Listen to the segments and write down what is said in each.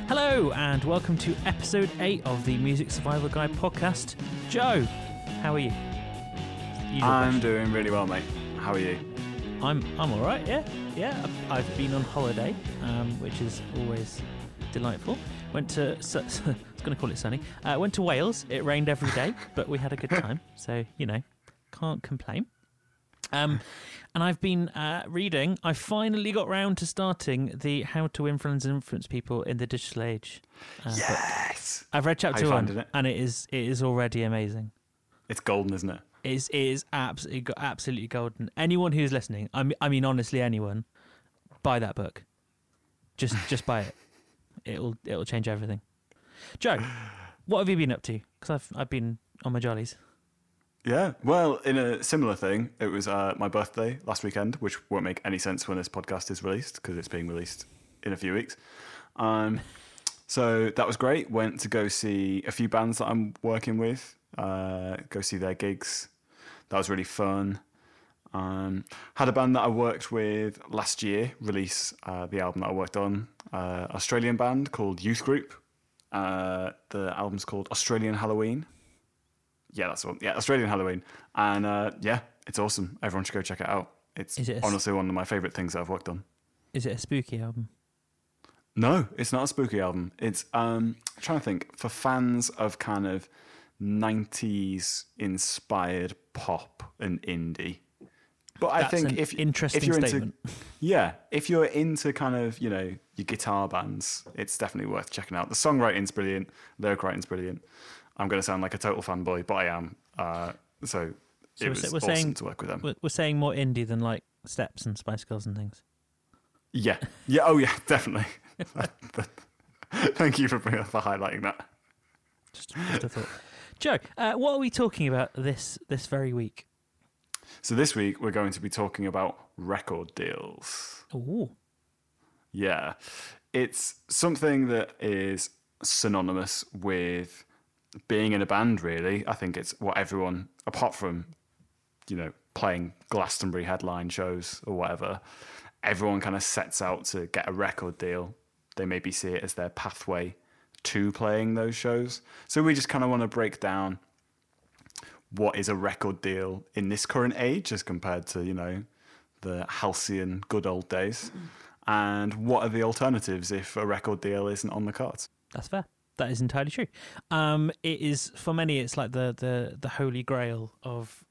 Hello and welcome to episode 8 of the Music Survival Guide podcast. Joe, how are you? I'm doing really well, mate. How are you? I'm all right. Yeah. I've been on holiday, which is always delightful. Went to I was going to call it sunny. Went to Wales. It rained every day, but we had a good time. So can't complain. And I've been reading. I finally got round to starting the How to Influence and Influence People in the Digital Age. Yes. Book. I've read chapter 1, it? and it is already amazing. It's golden, isn't it? It is absolutely golden. Anyone who's listening, I mean honestly, anyone, buy that book. Just buy it. It'll change everything. Joe, what have you been up to? Because I've been on my jollies. Yeah, well, in a similar thing, it was my birthday last weekend, which won't make any sense when this podcast is released because it's being released in a few weeks. So that was great. Went to go see a few bands that I'm working with, go see their gigs. That was really fun. Had a band that I worked with last year release the album that I worked on, Australian band called Youth Group. The album's called Australian Halloween. Yeah, that's the one. Yeah, Australian Halloween. And it's awesome. Everyone should go check it out. It's honestly one of my favourite things that I've worked on. Is it a spooky album? No, it's not a spooky album. It's, I'm trying to think, for fans of kind of 90s inspired pop and indie. But I think if you're into, if you're into kind of, your guitar bands, it's definitely worth checking out. The songwriting's brilliant. Lyric writing's brilliant. I'm going to sound like a total fanboy, but I am. So it was awesome to work with them. We're saying more indie than like Steps and Spice Girls and things. Yeah. Oh, yeah, definitely. Thank you for highlighting that. Just a thought. Joe, what are we talking about this very week? So this week we're going to be talking about record deals. Ooh. Yeah. It's something that is synonymous with being in a band, really. I think it's what everyone, apart from, playing Glastonbury headline shows or whatever, everyone kind of sets out to get a record deal. They maybe see it as their pathway to playing those shows. So we just kind of want to break down what is a record deal in this current age as compared to, the halcyon good old days, and what are the alternatives if a record deal isn't on the cards. That's fair. That is entirely true. It is, for many, it's like the holy grail of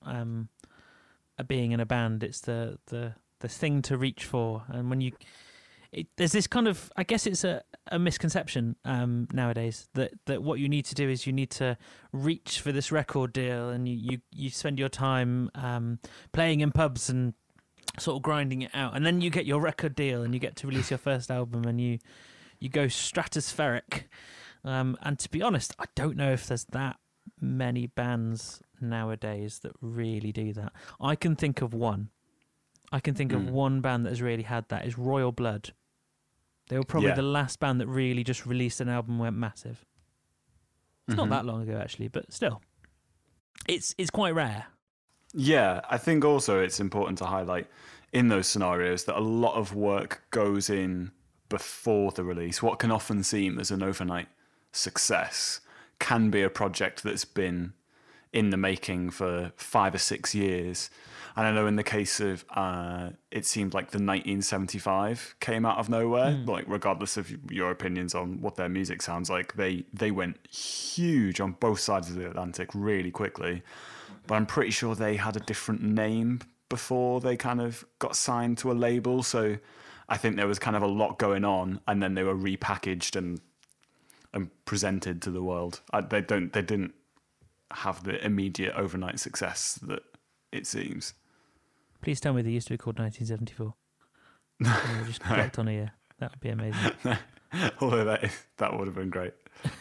being in a band. It's the thing to reach for. And when there's this kind of, I guess it's a misconception nowadays that what you need to do is you need to reach for this record deal, and you spend your time playing in pubs and sort of grinding it out, and then you get your record deal and you get to release your first album and you go stratospheric. And to be honest, I don't know if there's that many bands nowadays that really do that. I can think of one. Of one band that has really had that, is Royal Blood. They were probably the last band that really just released an album and went massive. It's not that long ago, actually, but still. It's quite rare. Yeah, I think also it's important to highlight in those scenarios that a lot of work goes in before the release. What can often seem as an overnight success can be a project that's been in the making for 5 or 6 years. And I know in the case of, it seemed like the 1975 came out of nowhere. Like, regardless of your opinions on what their music sounds like, they went huge on both sides of the Atlantic really quickly. But I'm pretty sure they had a different name before they kind of got signed to a label. So I think there was kind of a lot going on, and then they were repackaged and presented to the world. They didn't have the immediate overnight success that it seems. Please tell me they used to be called 1974. Or just blocked on a year. That would be amazing. Although that would have been great.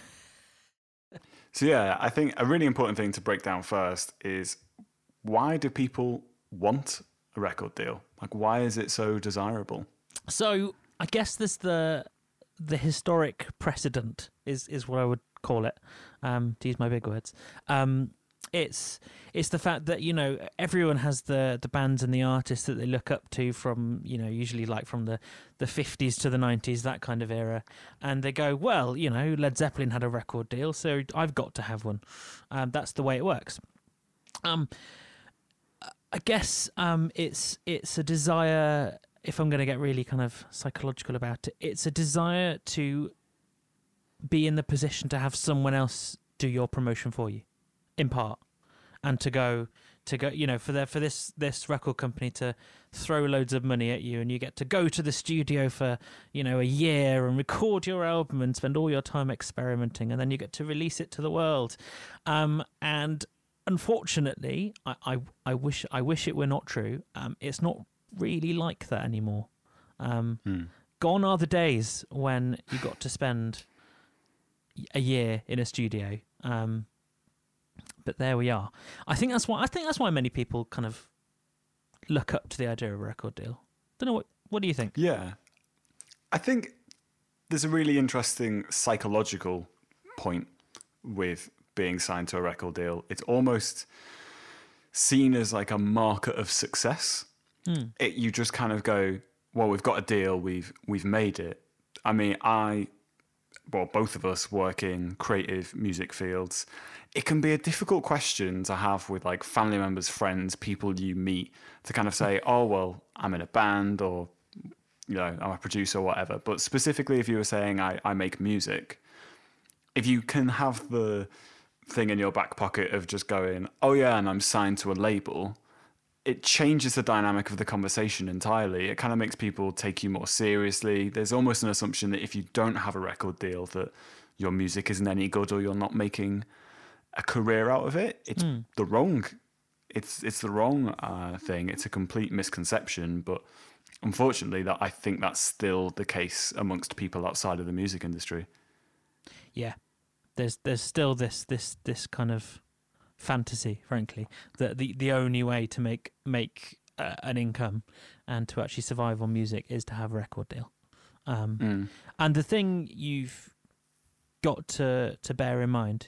So yeah, I think a really important thing to break down first is, why do people want a record deal? Like, why is it so desirable? So I guess there's the historic precedent is what I would call it, to use my big words. It's the fact that, you know, everyone has the bands and the artists that they look up to from, you know, usually like from the 50s to the 90s, that kind of era. And they go, well, you know, Led Zeppelin had a record deal, so I've got to have one. That's the way it works. I guess it's a desire, if I'm going to get really kind of psychological about it, it's a desire to be in the position to have someone else do your promotion for you, in part, and to go, you know, for this record company to throw loads of money at you, and you get to go to the studio for, you know, a year and record your album and spend all your time experimenting, and then you get to release it to the world. And unfortunately, I wish it were not true. It's not really like that anymore. Gone are the days when you got to spend a year in a studio. But there we are. I think that's why many people kind of look up to the idea of a record deal. Don't know what do you think? Yeah, I think there's a really interesting psychological point with being signed to a record deal. It's almost seen as like a marker of success. You just kind of go, well, we've got a deal, we've made it. I mean, both of us work in creative music fields. It can be a difficult question to have with like family members, friends, people you meet, to kind of say, oh, well, I'm in a band, or, you know, I'm a producer or whatever. But specifically, if you were saying I make music, if you can have the thing in your back pocket of just going, oh yeah, and I'm signed to a label, it changes the dynamic of the conversation entirely. It kind of makes people take you more seriously. There's almost an assumption that if you don't have a record deal, that your music isn't any good, or you're not making a career out of it. It's the wrong. It's the wrong thing. It's a complete misconception. But unfortunately, I think that's still the case amongst people outside of the music industry. Yeah, there's still this kind of fantasy, frankly, that the only way to make an income and to actually survive on music is to have a record deal. And the thing you've got to bear in mind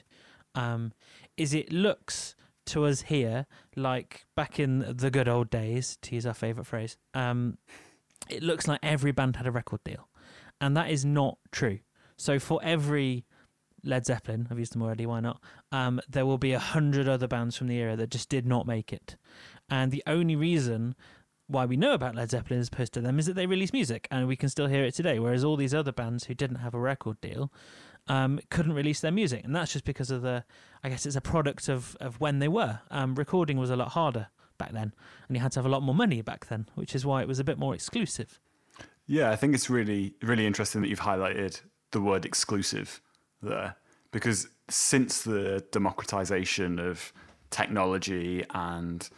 is it looks to us here like back in the good old days, to use our favourite phrase, it looks like every band had a record deal, and that is not true. So for every Led Zeppelin, I've used them already, why not? There will be 100 other bands from the era that just did not make it. And the only reason why we know about Led Zeppelin as opposed to them is that they release music, and we can still hear it today, whereas all these other bands who didn't have a record deal couldn't release their music. And that's just because of I guess it's a product of when they were. Recording was a lot harder back then, and you had to have a lot more money back then, which is why it was a bit more exclusive. Yeah, I think it's really, really interesting that you've highlighted the word exclusive there, because since the democratization of technology and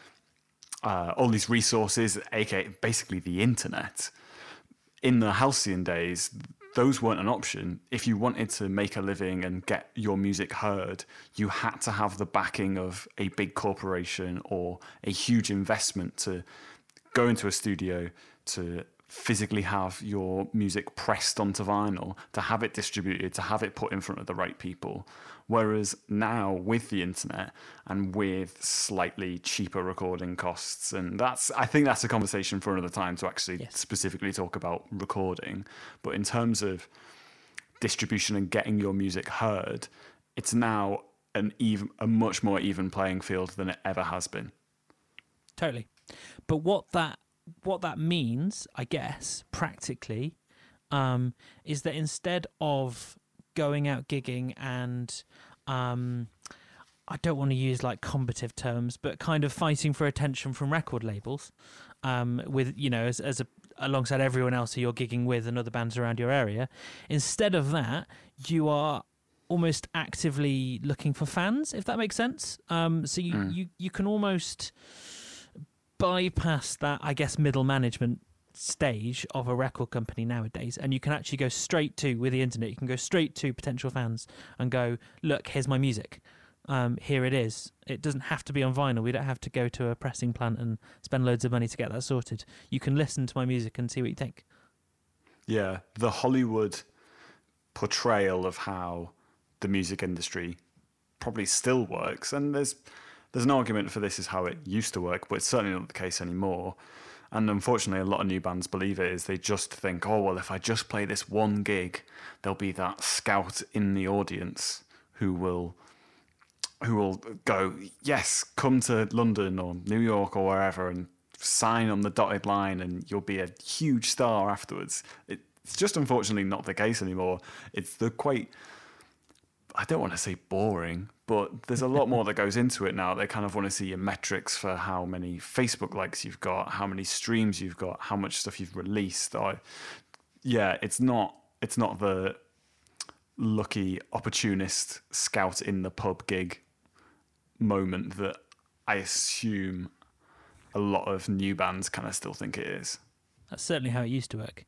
all these resources, aka basically the internet, in the halcyon days, those weren't an option. If you wanted to make a living and get your music heard, you had to have the backing of a big corporation or a huge investment to go into a studio, to physically have your music pressed onto vinyl, to have it distributed, to have it put in front of the right people. Whereas now, with the internet and with slightly cheaper recording costs, and I think that's a conversation for another time to actually specifically talk about recording. But in terms of distribution and getting your music heard, it's now a much more even playing field than it ever has been. Totally. But what that means, I guess, practically, is that instead of going out gigging and I don't want to use like combative terms, but kind of fighting for attention from record labels, with, you know, as alongside everyone else who you're gigging with and other bands around your area, instead of that, you are almost actively looking for fans, if that makes sense. So you can almost bypass that, I guess, middle management stage of a record company nowadays, and you can actually go straight to, with the internet, you can go straight to potential fans and go, look, here's my music, here it is. It doesn't have to be on vinyl. We don't have to go to a pressing plant and spend loads of money to get that sorted. You can listen to my music and see what you think. Yeah, the Hollywood portrayal of how the music industry probably still works. And there's an argument for this is how it used to work, but it's certainly not the case anymore. And unfortunately, a lot of new bands believe it is. They just think, oh, well, if I just play this one gig, there'll be that scout in the audience who will go, yes, come to London or New York or wherever and sign on the dotted line and you'll be a huge star afterwards. It's just unfortunately not the case anymore. It's the quite, I don't want to say boring, but there's a lot more that goes into it now. They kind of want to see your metrics for how many Facebook likes you've got, how many streams you've got, how much stuff you've released. Yeah, it's not the lucky opportunist scout in the pub gig moment that I assume a lot of new bands kind of still think it is. That's certainly how it used to work.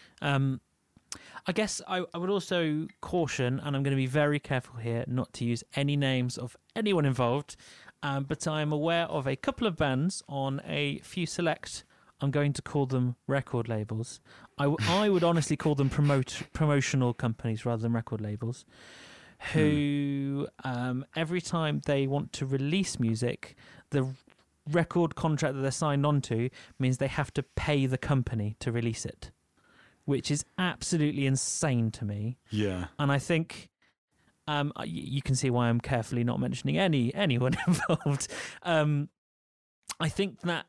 I guess I would also caution, and I'm going to be very careful here not to use any names of anyone involved, but I'm aware of a couple of bands on a few select, I'm going to call them record labels. I would honestly call them promotional companies rather than record labels, who every time they want to release music, the record contract that they're signed onto means they have to pay the company to release it, which is absolutely insane to me. Yeah. And I think you can see why I'm carefully not mentioning anyone involved. I think that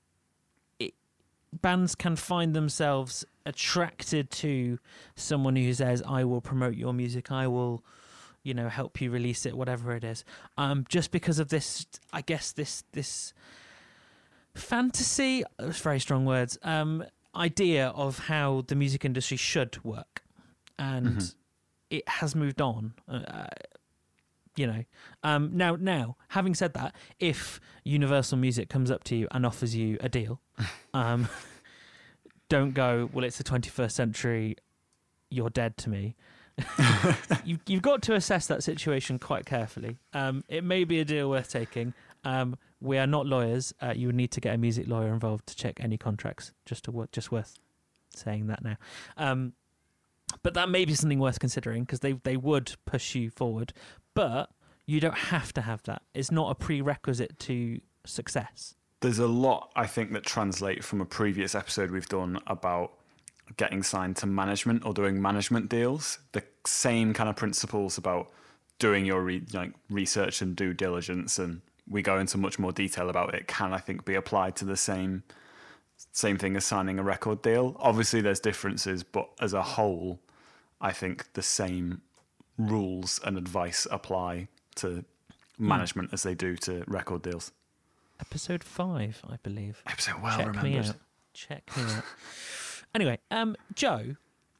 bands can find themselves attracted to someone who says, I will promote your music, I will, help you release it, whatever it is. Just because of this, I guess, this fantasy, very strong words, idea of how the music industry should work. And it has moved on. Now, having said that, if Universal Music comes up to you and offers you a deal, don't go, well, it's the 21st century, you're dead to me. You've got to assess that situation quite carefully. It may be a deal worth taking. We are not lawyers. You would need to get a music lawyer involved to check any contracts. Just worth saying that now. But that may be something worth considering because they would push you forward. But you don't have to have that. It's not a prerequisite to success. There's a lot, I think, that translate from a previous episode we've done about getting signed to management or doing management deals. The same kind of principles about doing your research and due diligence, and we go into much more detail about it, can, I think, be applied to the same thing as signing a record deal. Obviously, there's differences, but as a whole, I think the same rules and advice apply to management as they do to record deals. Episode 5, I believe. Episode well Check remembered. me out. Check me out. Anyway, Joe,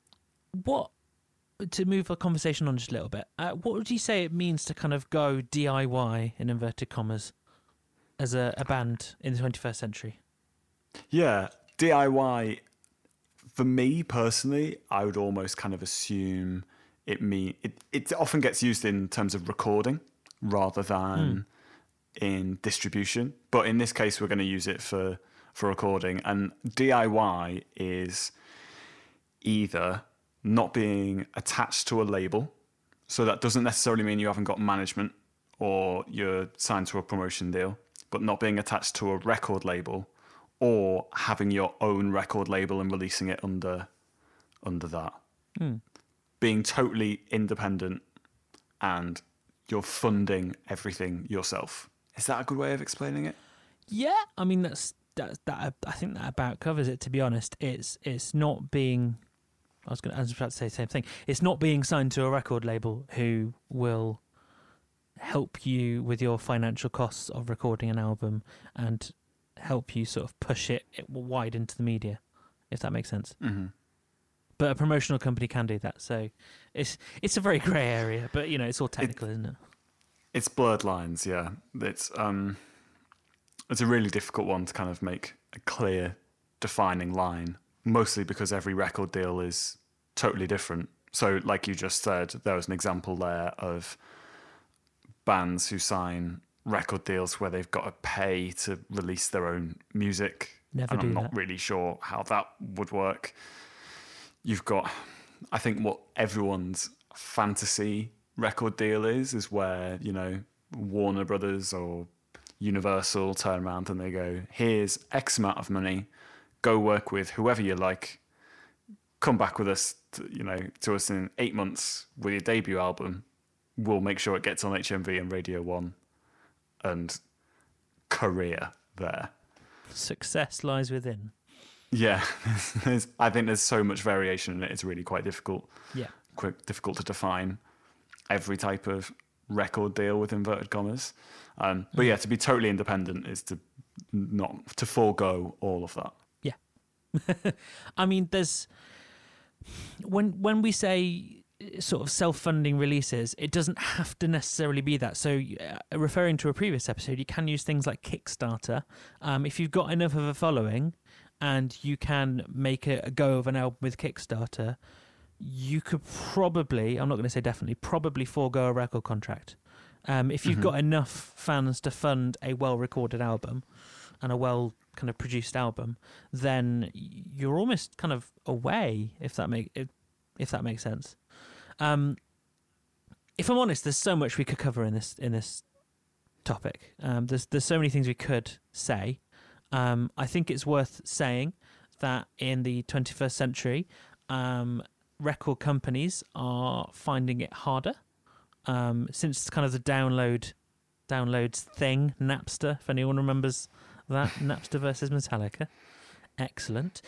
to move the conversation on just a little bit, what would you say it means to kind of go DIY, in inverted commas, as a band in the 21st century? Yeah, DIY, for me personally, I would almost kind of assume it often gets used in terms of recording rather than in distribution. But in this case, we're going to use it for recording. And DIY is either not being attached to a label. So that doesn't necessarily mean you haven't got management or you're signed to a promotion deal, but not being attached to a record label or having your own record label and releasing it under that. Being totally independent and you're funding everything yourself. Is that a good way of explaining it? Yeah, I mean that. I think that about covers it. To be honest, it's not being. I was about to say the same thing. It's not being signed to a record label who will help you with your financial costs of recording an album and help you sort of push it wide into the media, if that makes sense. Mm-hmm. But a promotional company can do that. So it's a very grey area, but it's all technical, isn't it? It's blurred lines, yeah. It's a really difficult one to kind of make a clear, defining line, mostly because every record deal is totally different. So like you just said, there was an example there of bands who sign record deals where they've got to pay to release their own music. I'm not really sure how that would work. You've got, I think, what everyone's fantasy record deal is where, you know, Warner Brothers or Universal turn around and they go, here's X amount of money, go work with whoever you like, come back with us, to us in 8 months with your debut album. We'll make sure it gets on HMV and Radio 1 and career there. Success lies within. Yeah, I think there's so much variation in it. It's really quite difficult. Yeah. Difficult to define every type of record deal with inverted commas. But yeah, to be totally independent is to forego all of that. Yeah. I mean, there's when we say sort of self-funding releases, it doesn't have to necessarily be that. So referring to a previous episode, you can use things like Kickstarter. If you've got enough of a following and you can make a go of an album with Kickstarter, you could probably, I'm not going to say definitely, probably forego a record contract. If you've got enough fans to fund a well-recorded album and a well kind of produced album, then you're almost kind of away, if that makes sense. If I'm honest, there's so much we could cover in this topic. There's so many things we could say. I think it's worth saying that in the 21st century, record companies are finding it harder since kind of the downloads thing, Napster. If anyone remembers that, Napster versus Metallica, excellent.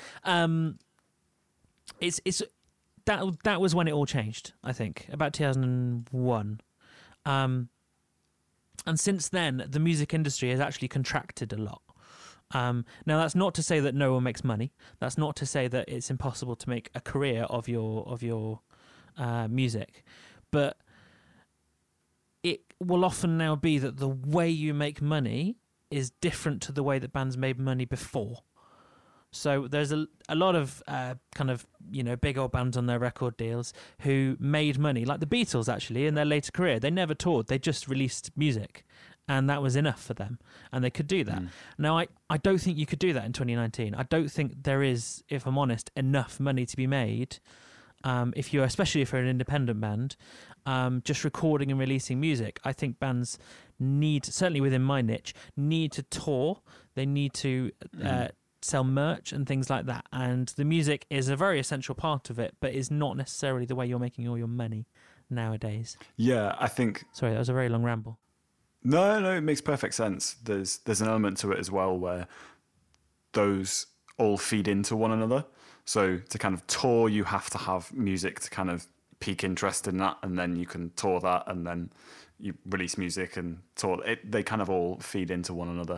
That was when it all changed, I think, about 2001. And since then, the music industry has actually contracted a lot. Now, that's not to say that no one makes money. That's not to say that it's impossible to make a career of your music. But it will often now be that the way you make money is different to the way that bands made money before. So there's a lot of kind of, big old bands on their record deals who made money, like the Beatles actually, in their later career. They never toured, they just released music, and that was enough for them, and they could do that. Now, I don't think you could do that in 2019. I don't think there is, if I'm honest, enough money to be made, especially if you're an independent band, just recording and releasing music. I think bands need, certainly within my niche, need to tour. They need to sell merch and things like that, and the music is a very essential part of it, but is not necessarily the way you're making all your money nowadays. Yeah, I think... Sorry, that was a very long ramble. No, it makes perfect sense. There's an element to it as well where those all feed into one another. So to kind of tour, you have to have music to kind of pique interest in that, and then you can tour that, and then you release music and tour it. They kind of all feed into one another.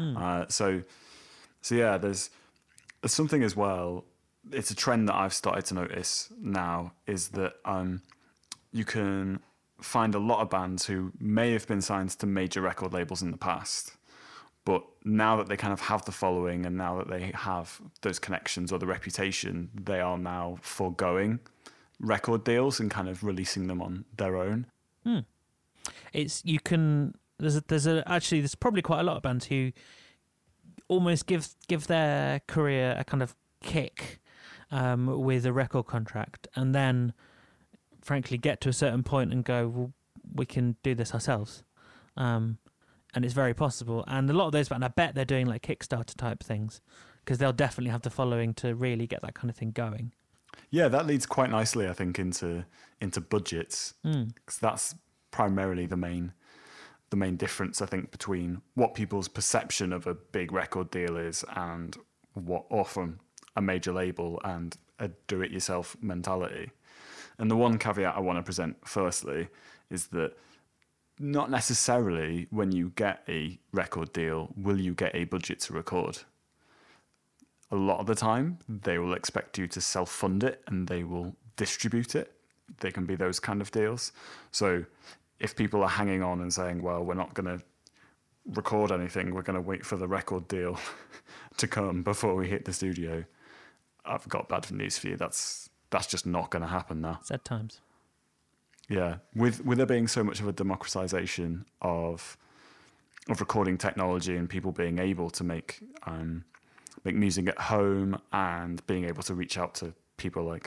So yeah, there's something as well. It's a trend that I've started to notice now, is that you can find a lot of bands who may have been signed to major record labels in the past, but now that they kind of have the following and now that they have those connections or the reputation, they are now foregoing record deals and kind of releasing them on their own. There's probably quite a lot of bands who almost give their career a kind of kick with a record contract, and then frankly get to a certain point and go, well, we can do this ourselves, and it's very possible. And a lot of those bands, I bet they're doing like Kickstarter type things, because they'll definitely have the following to really get that kind of thing going. Yeah, that leads quite nicely, I think, into budgets, because that's primarily the main difference, I think, between what people's perception of a big record deal is and what often a major label and a do-it-yourself mentality. And the one caveat I want to present firstly is that not necessarily when you get a record deal will you get a budget to record. A lot of the time, they will expect you to self-fund it and they will distribute it. They can be those kind of deals. So if people are hanging on and saying, well, we're not going to record anything, we're going to wait for the record deal to come before we hit the studio, I've got bad news for you. That's just not going to happen now. Sad times. Yeah. With there being so much of a democratization of recording technology and people being able to make music at home and being able to reach out to people like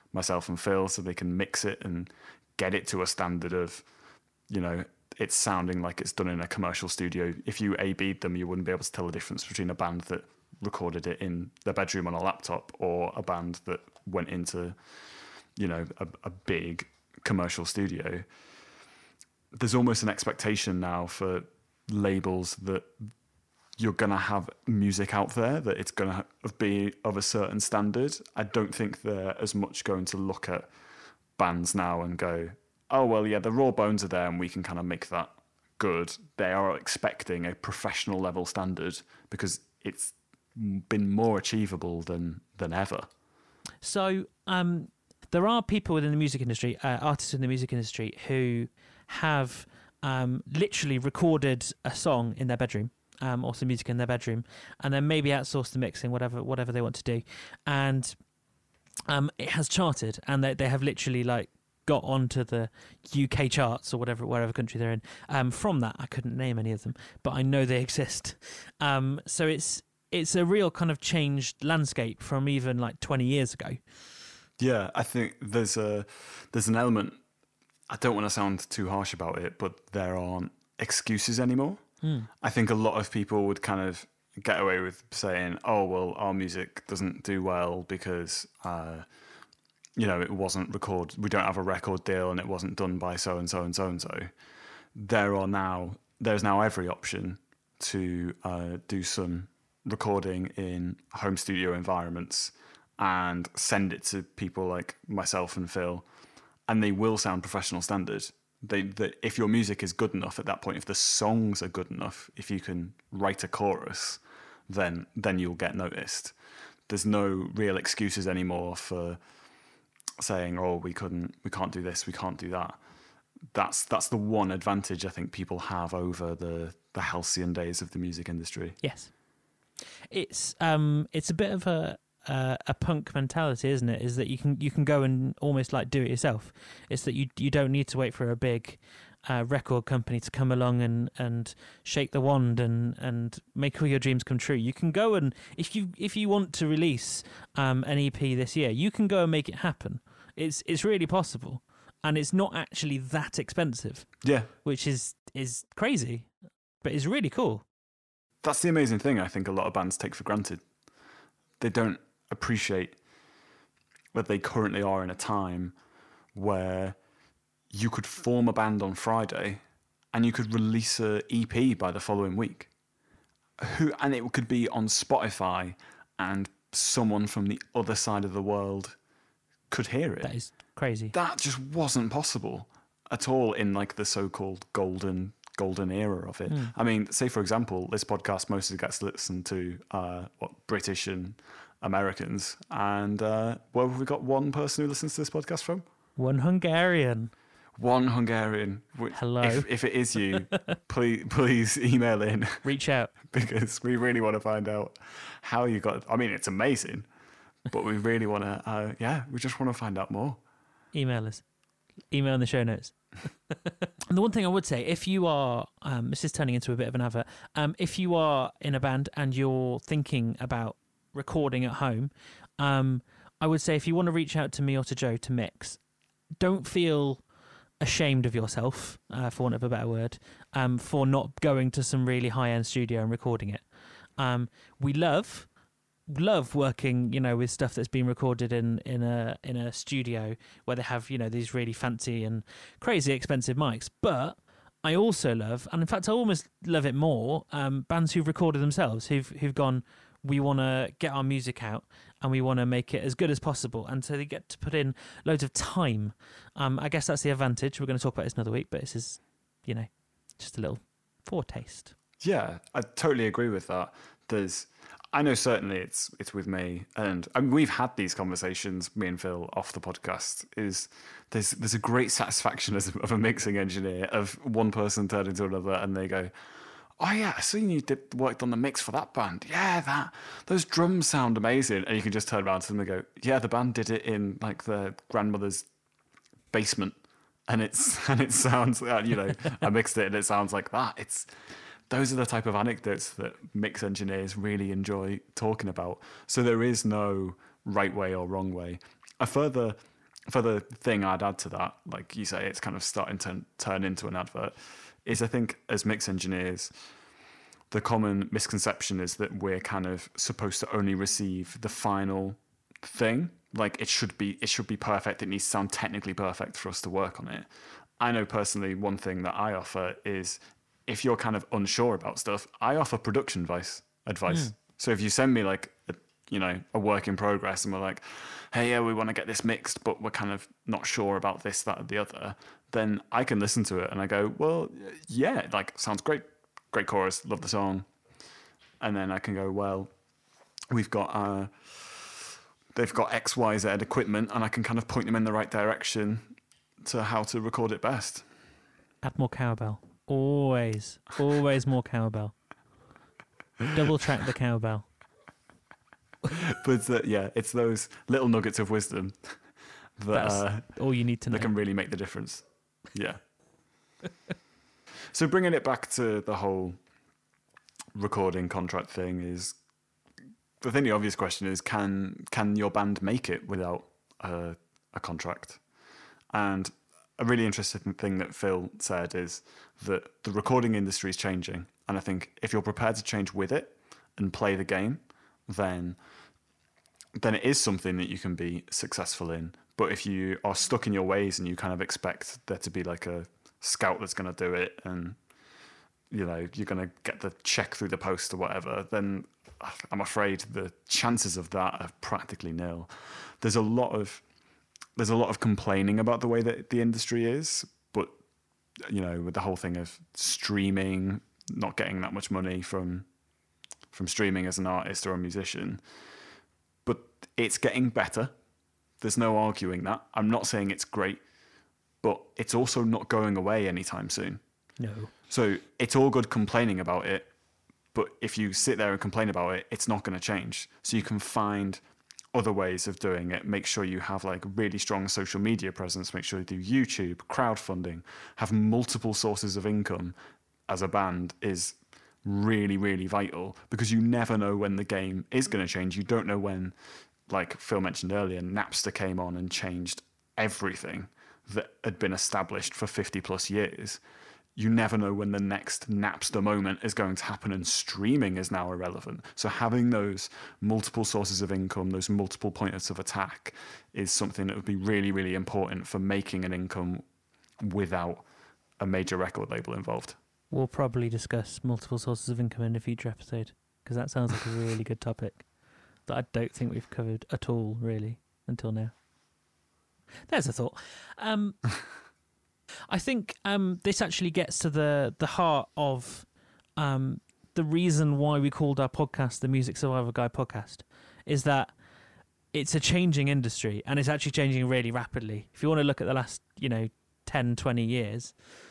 myself and Phil, so they can mix it and get it to a standard of, you know, it's sounding like it's done in a commercial studio. If you A-B'd them, you wouldn't be able to tell the difference between a band that recorded it in their bedroom on a laptop or a band that went into, you know, a big commercial studio. There's almost an expectation now for labels that you're going to have music out there, that it's going to be of a certain standard. I don't think they're as much going to look at bands now and go, oh, well, yeah, the raw bones are there and we can kind of make that good. They are expecting a professional level standard because it's been more achievable than ever. So there are people within the music industry, artists in the music industry, who have literally recorded a song in their bedroom, or some music in their bedroom, and then maybe outsource the mixing, whatever they want to do, and it has charted, and they have literally like got onto the UK charts or wherever country they're in. From that, I couldn't name any of them, but I know they exist. So it's a real kind of changed landscape from even like 20 years ago. Yeah, I think there's an element. I don't want to sound too harsh about it, but there aren't excuses anymore. I think a lot of people would kind of get away with saying, oh, well, our music doesn't do well because, you know, it wasn't we don't have a record deal and it wasn't done by so-and-so and so-and-so. There's now every option to do some recording in home studio environments and send it to people like myself and Phil, and they will sound professional standard. If your music is good enough at that point, if the songs are good enough, if you can write a chorus, then you'll get noticed. There's no real excuses anymore for saying, oh, we can't do this, we can't do that. That's the one advantage I think people have over the halcyon days of the music industry. Yes. It's a bit of a punk mentality, isn't it? Is that you can go and almost like do it yourself. It's that you don't need to wait for a big record company to come along and shake the wand and make all your dreams come true. You can go and if you want to release an EP this year, you can go and make it happen. It's really possible, and it's not actually that expensive. Yeah, which is crazy, but it's really cool. That's the amazing thing I think a lot of bands take for granted. They don't appreciate that they currently are in a time where you could form a band on Friday and you could release an EP by the following week. And it could be on Spotify and someone from the other side of the world could hear it. That is crazy. That just wasn't possible at all in like the so-called golden era of it. I mean, say for example, this podcast mostly gets listened to British and Americans, and where have we got one person who listens to this podcast from? One Hungarian. Hello. If it is you, please email in. Reach out. Because we really want to find out how you got. I mean, it's amazing, but we really want to. We just want to find out more. Email us. Email in the show notes. And the one thing I would say, if you are, this is turning into a bit of an advert, if you are in a band and you're thinking about recording at home, I would say if you want to reach out to me or to Joe to mix, don't feel ashamed of yourself, for want of a better word, for not going to some really high-end studio and recording it. We love working, with stuff that's been recorded in a studio where they have, these really fancy and crazy expensive mics. But I also love, and in fact I almost love it more, bands who've recorded themselves, who've gone, we want to get our music out and we want to make it as good as possible, and so they get to put in loads of time. I guess that's the advantage. We're going to talk about this another week, but this is, just a little foretaste. Yeah, I totally agree with that. I know certainly it's with me, and I mean, we've had these conversations, me and Phil, off the podcast. There's a great satisfaction of a mixing engineer of one person turning to another and they go, oh yeah, I seen you worked on the mix for that band. Yeah, those drums sound amazing. And you can just turn around to them and go, yeah, the band did it in like their grandmother's basement, and it sounds, I mixed it and it sounds like that. Those are the type of anecdotes that mix engineers really enjoy talking about. So there is no right way or wrong way. A further for the thing I'd add to that, like you say, it's kind of starting to turn into an advert, is I think as mix engineers, the common misconception is that we're kind of supposed to only receive the final thing. Like it should be perfect. It needs to sound technically perfect for us to work on it. I know personally one thing that I offer is if you're kind of unsure about stuff, I offer production advice. So if you send me like a work in progress and we're like, hey, yeah, we want to get this mixed, but we're kind of not sure about this, that, or the other, then I can listen to it and I go, well, yeah, like sounds great. Great chorus, love the song. And then I can go, well, we've got, they've got X, Y, Z equipment and I can kind of point them in the right direction to how to record it best. Add more cowbell. Always more cowbell. Double track the cowbell. But it's those little nuggets of wisdom that all you need to know. That can really make the difference. Yeah. So bringing it back to the whole recording contract thing is, I think the obvious question is, can your band make it without a contract? And a really interesting thing that Phil said is that the recording industry is changing. And I think if you're prepared to change with it and play the game, then it is something that you can be successful in. But if you are stuck in your ways and you kind of expect there to be like a scout that's going to do it and you're going to get the check through the post or whatever, then I'm afraid the chances of that are practically nil. There's a lot of complaining about the way that the industry is, but with the whole thing of streaming, not getting that much money from streaming as an artist or a musician, but it's getting better. There's no arguing that. I'm not saying it's great, but it's also not going away anytime soon. No. So it's all good complaining about it, but if you sit there and complain about it, it's not going to change. So you can find other ways of doing it. Make sure you have like really strong social media presence. Make sure you do YouTube, crowdfunding, have multiple sources of income as a band is really, really vital, because you never know when the game is going to change. You don't know when, like Phil mentioned earlier, Napster came on and changed everything that had been established for 50 plus years. You never know when the next Napster moment is going to happen, and streaming is now irrelevant. So having those multiple sources of income, those multiple points of attack, is something that would be really, really important for making an income without a major record label involved. We'll probably discuss multiple sources of income in a future episode, because that sounds like a really good topic that I don't think we've covered at all, really, until now. There's a thought. I think this actually gets to the heart of the reason why we called our podcast the Music Survival Guide podcast, is that it's a changing industry, and it's actually changing really rapidly. If you want to look at the last 10, 20 years,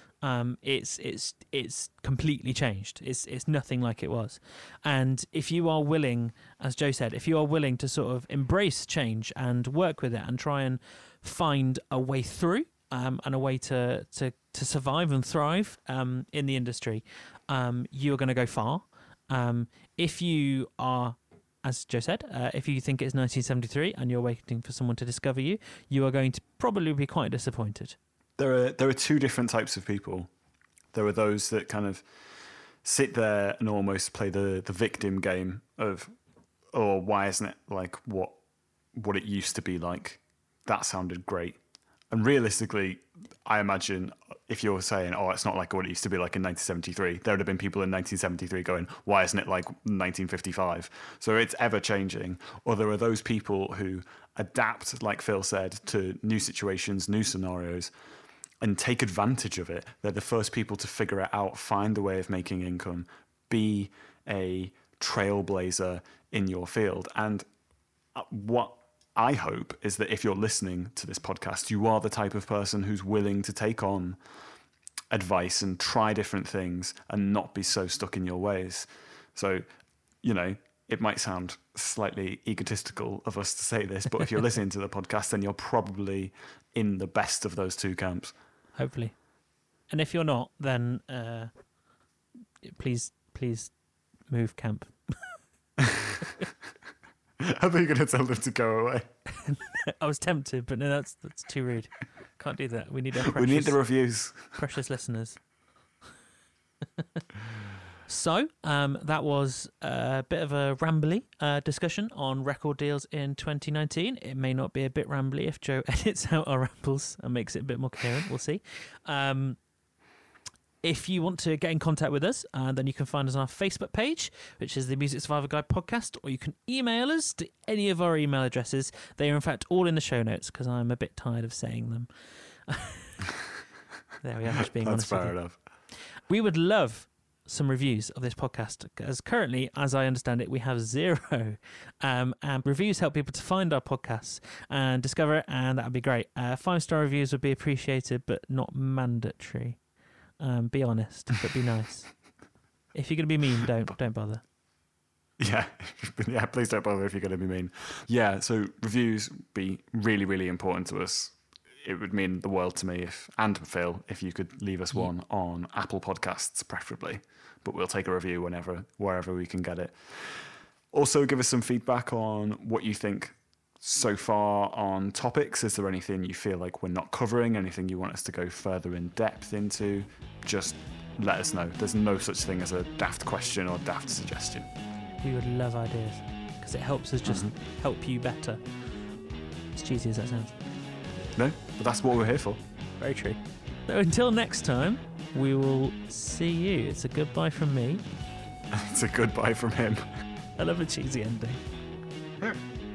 it's completely changed. It's nothing like it was. And if you are willing, as Joe said, if you are willing to sort of embrace change and work with it and try and find a way through, and a way to survive and thrive in the industry, you're going to go far. If you are, as Joe said, if you think it's 1973 and you're waiting for someone to discover you, you are going to probably be quite disappointed. There are two different types of people. There are those that kind of sit there and almost play the victim game of, oh, why isn't it like what it used to be like? That sounded great. And realistically, I imagine if you're saying, oh, it's not like what it used to be like in 1973, there would have been people in 1973 going, why isn't it like 1955? So it's ever changing. Or there are those people who adapt, like Phil said, to new situations, new scenarios, and take advantage of it. They're the first people to figure it out, find a way of making income, be a trailblazer in your field. And what I hope is that if you're listening to this podcast, you are the type of person who's willing to take on advice and try different things and not be so stuck in your ways. So, it might sound slightly egotistical of us to say this, but if you're listening to the podcast, then you're probably in the best of those two camps. Hopefully. And if you're not, then please move camp. I thought you were going to tell them to go away. I was tempted, but no, that's too rude. Can't do that. We need our precious, We need the reviews. precious listeners. So that was a bit of a rambly discussion on record deals in 2019. It may not be a bit rambly if Joe edits out our rambles and makes it a bit more coherent. We'll see. If you want to get in contact with us, then you can find us on our Facebook page, which is the Music Survivor Guide podcast, or you can email us to any of our email addresses. They are, in fact, all in the show notes because I'm a bit tired of saying them. There we are, just being honest. That's fair enough. We would love some reviews of this podcast, as currently, as I understand it, we have 0. And reviews help people to find our podcasts and discover it, and that would be great. 5-star reviews would be appreciated, but not mandatory. Be honest, but be nice. If you're going to be mean, don't bother. Yeah, please don't bother if you're going to be mean. Yeah, so reviews be really, really important to us. It would mean the world to me and Phil if you could leave us one on Apple Podcasts, preferably. But we'll take a review wherever we can get it. Also, give us some feedback on what you think so far on topics. Is there anything you feel like we're not covering? Anything you want us to go further in depth into? Just let us know. There's no such thing as a daft question or daft suggestion. We would love ideas because it helps us just help you better. As cheesy as that sounds. No, but that's what we're here for. Very true. So until next time, we will see you. It's a goodbye from me. It's a goodbye from him. I love a cheesy ending.